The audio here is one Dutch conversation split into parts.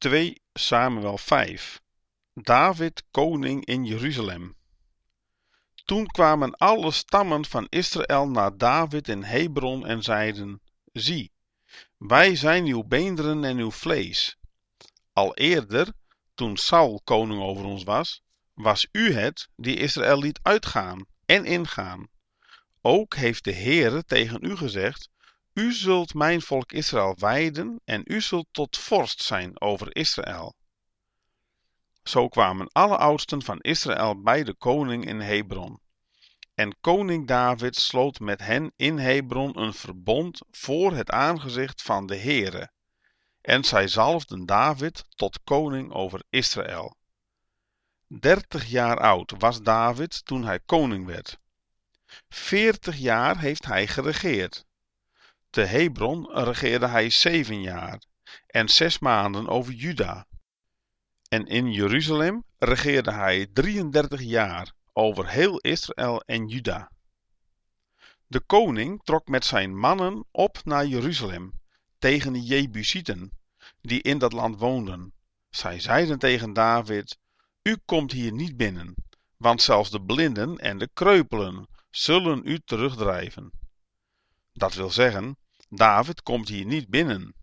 2 Samuel 5. David koning in Jeruzalem. Toen kwamen alle stammen van Israël naar David in Hebron en zeiden: Zie, wij zijn uw beenderen en uw vlees. Al eerder, toen Saul koning over ons was, was u het die Israël liet uitgaan en ingaan. Ook heeft de Heere tegen u gezegd: U zult mijn volk Israël weiden en u zult tot vorst zijn over Israël. Zo kwamen alle oudsten van Israël bij de koning in Hebron. En koning David sloot met hen in Hebron een verbond voor het aangezicht van de Heere. En zij zalfden David tot koning over Israël. 30 jaar oud was David toen hij koning werd. 40 jaar heeft hij geregeerd. Te Hebron regeerde hij 7 jaar en 6 maanden over Juda. En in Jeruzalem regeerde hij 33 jaar over heel Israël en Juda. De koning trok met zijn mannen op naar Jeruzalem tegen de Jebusieten, die in dat land woonden. Zij zeiden tegen David: U komt hier niet binnen, want zelfs de blinden en de kreupelen zullen u terugdrijven. Dat wil zeggen, David komt hier niet binnen.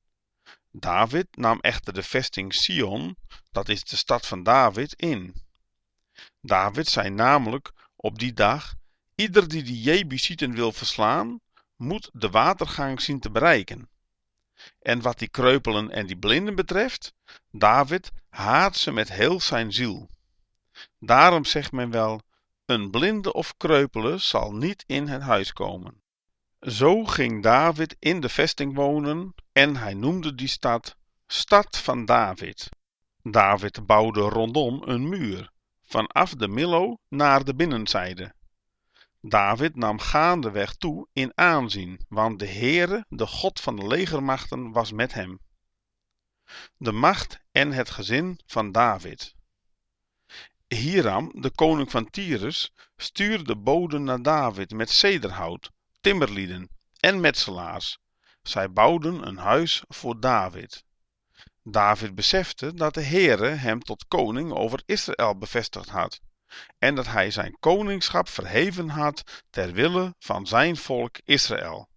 David nam echter de vesting Sion, dat is de stad van David, in. David zei namelijk op die dag: Ieder die de Jebusieten wil verslaan, moet de watergang zien te bereiken. En wat die kreupelen en die blinden betreft, David haat ze met heel zijn ziel. Daarom zegt men wel: een blinde of kreupele zal niet in het huis komen. Zo ging David in de vesting wonen en hij noemde die stad Stad van David. David bouwde rondom een muur, vanaf de Millo naar de binnenzijde. David nam gaandeweg toe in aanzien, want de Heere, de God van de legermachten, was met hem. De macht en het gezin van David. Hiram, de koning van Tyrus, stuurde boden naar David met cederhout, timmerlieden en metselaars. Zij bouwden een huis voor David. David besefte dat de Heere hem tot koning over Israël bevestigd had en dat hij zijn koningschap verheven had ter wille van zijn volk Israël.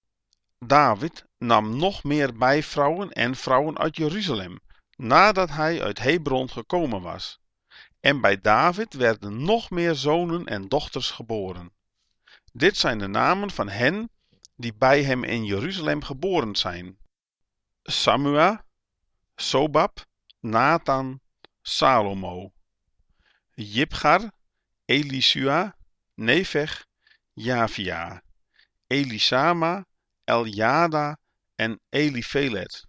David nam nog meer bijvrouwen en vrouwen uit Jeruzalem, nadat hij uit Hebron gekomen was. En bij David werden nog meer zonen en dochters geboren. Dit zijn de namen van hen die bij hem in Jeruzalem geboren zijn: Samua, Sobab, Nathan, Salomo, Jibgar, Elisua, Neveg, Javia, Elisama, Eljada en Elifelet.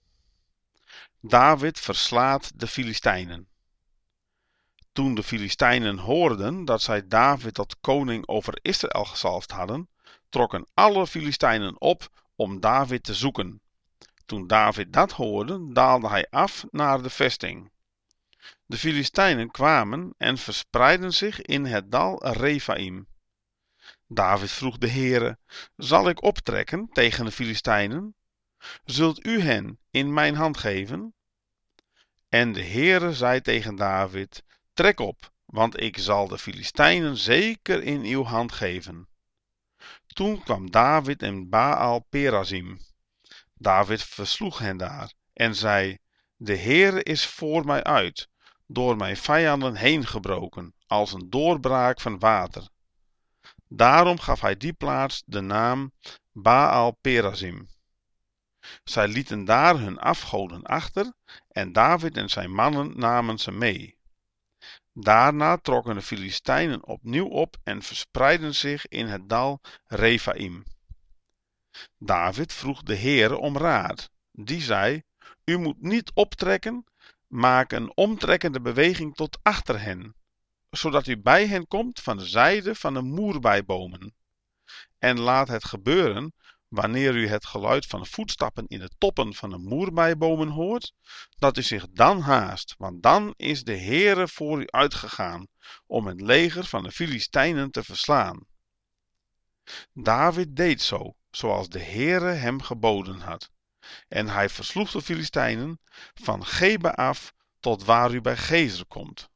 David verslaat de Filistijnen. Toen de Filistijnen hoorden dat zij David tot koning over Israël gezalfd hadden, trokken alle Filistijnen op om David te zoeken. Toen David dat hoorde, daalde hij af naar de vesting. De Filistijnen kwamen en verspreidden zich in het dal Refaim. David vroeg de Heere: Zal ik optrekken tegen de Filistijnen? Zult u hen in mijn hand geven? En de Heere zei tegen David: Trek op, want ik zal de Filistijnen zeker in uw hand geven. Toen kwam David in Baal Perazim. David versloeg hen daar en zei: De Heere is voor mij uit, door mijn vijanden heen gebroken, als een doorbraak van water. Daarom gaf hij die plaats de naam Baal Perazim. Zij lieten daar hun afgoden achter en David en zijn mannen namen ze mee. Daarna trokken de Filistijnen opnieuw op en verspreidden zich in het dal Refaim. David vroeg de Heere om raad. Die zei: U moet niet optrekken, maak een omtrekkende beweging tot achter hen, zodat u bij hen komt van de zijde van de moerbeibomen. En laat het gebeuren, wanneer u het geluid van voetstappen in de toppen van de moerbeibomen hoort, dat u zich dan haast, want dan is de Heere voor u uitgegaan om het leger van de Filistijnen te verslaan. David deed zo, zoals de Heere hem geboden had. En hij versloeg de Filistijnen van Geba af tot waar u bij Gezer komt.